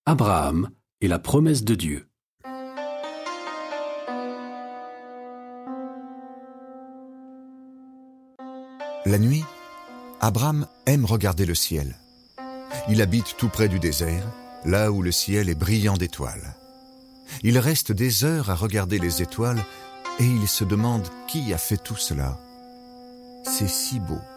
Abraham et la promesse de Dieu. La nuit, Abraham aime regarder le ciel. Il habite tout près du désert, là où le ciel est brillant d'étoiles. Il reste des heures à regarder les étoiles et il se demande qui a fait tout cela. C'est si beau.